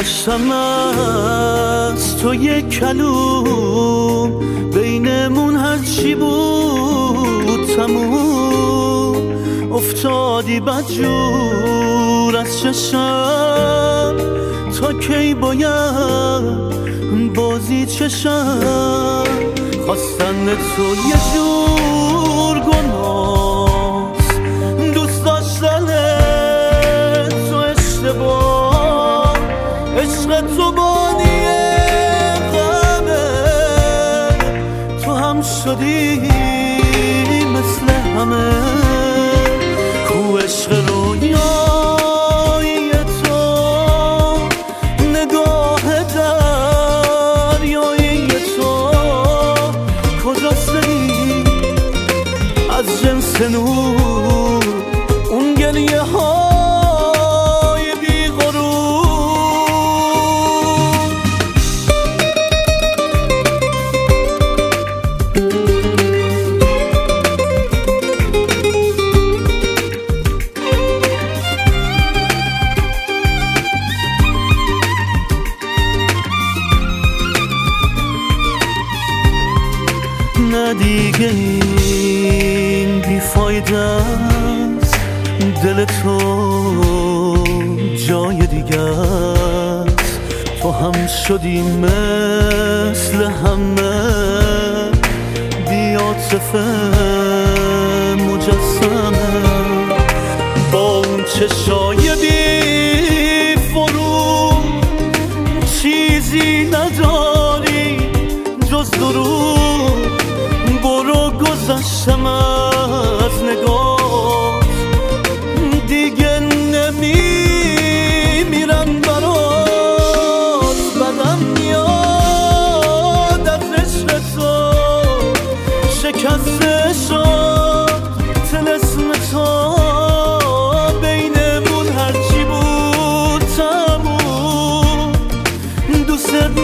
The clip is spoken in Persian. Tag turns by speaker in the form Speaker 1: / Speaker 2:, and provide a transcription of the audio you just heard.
Speaker 1: گذشتم از تو یک کلوم، بینمون هرچی بود تموم. افتادی بدجور از چشم، تا کی باید بازی چشم؟ خواستن تو یه جور گناست، دوست داشتن تو اشتباه. عشق تو بانی غمه، تو هم شدی مثل همه. کو عشق رویایی تو، نگاه دریایی تو، کجاست دلی از جنس نور؟ اون گلیه های بی غرور. نه دیگه این بیفایده است، دل تو جای دیگه است. تو هم شدی مثل همه، بی عاطفه مجسمه. با اون چشای بی فرو چیزی نداری جز دروغ. برو گذشتم از نگاه، دیگه نمیمیرم برات. بدم میاد از عشق تو، شکسته شد طلسم تو. بینمون هرچی بود تموم، دوست